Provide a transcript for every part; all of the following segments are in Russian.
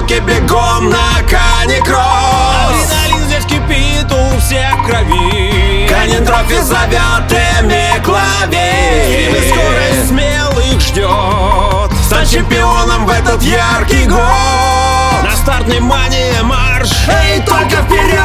тусовке бегом на Каникросс. Адреналин здесь кипит у всех в крови. Канин Трофи зовет Эмиклавей. И скорость смелых ждет. Стать чемпионом в этот яркий год. На стартной мане марш. Эй, только вперед!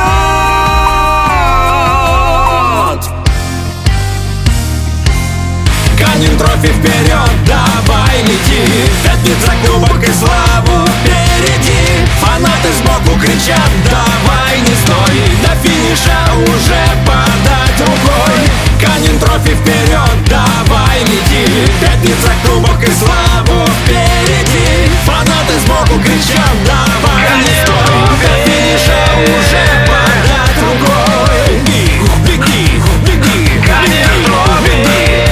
Канин Трофи вперед, давай лети. Пятница, кубок и славу впереди. Фанаты сбоку кричат, давай не стой. До финиша уже подать рукой. Канин Трофи вперед, давай лети. Пятница, кубок и славу впереди. Фанаты сбоку кричат, давай не стой. До финиша уже подать рукой. Беги, беги, Канин Трофи.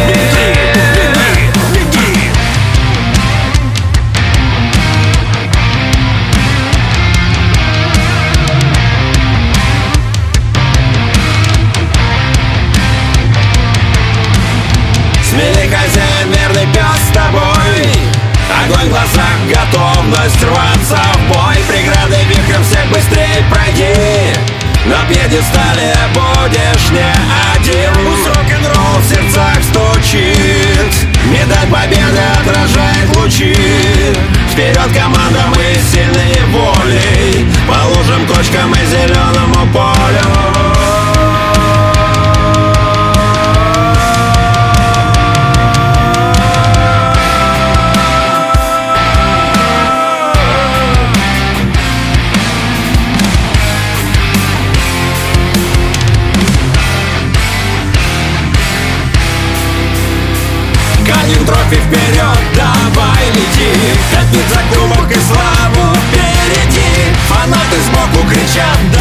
Смелый хозяин, верный пес с тобой. Огонь в глазах, готовность рваться в бой. Преграды вихрем всех быстрее пройди. На пьедестале будешь не один. Пусть рок-н-ролл в сердцах стучит. Медаль победы отражает лучи. Вперед, команда, мы сильные волей. По лужам, кочкам и зеленому полю. Канин Трофи вперед, давай лети. Пятница, кубок и славу впереди. Фанаты сбоку кричат,